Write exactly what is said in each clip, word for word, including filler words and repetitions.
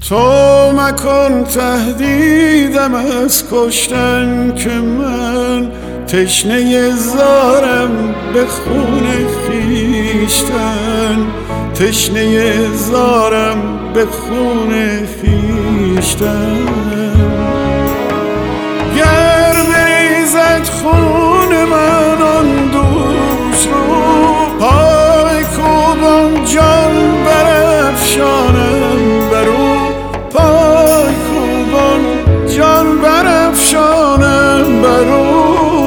تو مکن تهدیدم از کشتن که من تشنه زارم به خون خویشتن، تشنه زارم به خون خویشتن. گر بریزد خون من آن دوش رو، پای کوبان جان برافشانم برو، پای کوبان جان برافشانم برو.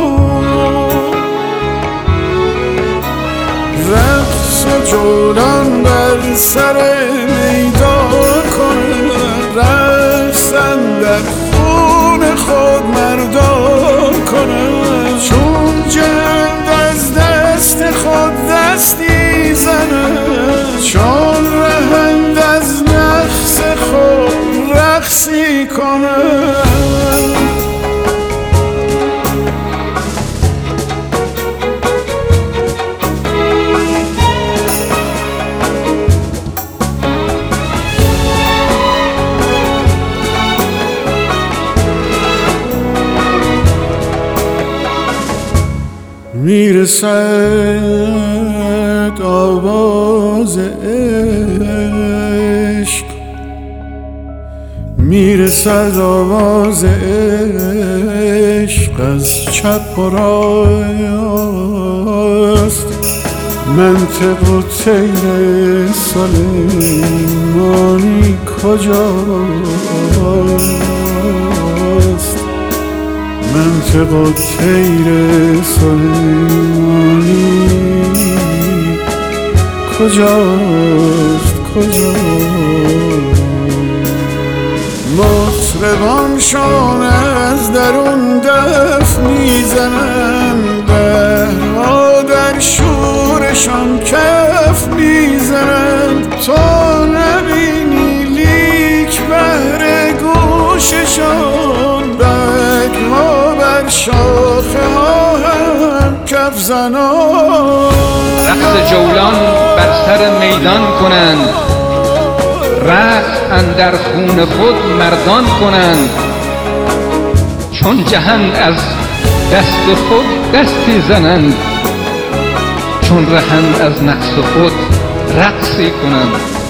رقص و جولان بر سر میدان کنم، رقص اندر خون خود مردان کنم. چون جند از دست خود دستی زنم، چون رهند از نقص خود رقصی کنم. میرسد آواز عشق، میرسد آواز عشق از چپ و راست. منطق و طیر سلیمانی کجاست؟ منطق و طیر سلیمانی کجاست کجاست؟ مطربانشان از درون دف میزنند، بهرها در شورشان کف میزنند. تو نبینی لیک بهر گوششان، بگها بر شاخه ها هم کف زنان. رقص جولان بر سر میدان کنند، رقص اندر خون خود مردان کنند. چون جهند از دست خود دستی زنند، چون رهند از نقص خود رقصی کنند.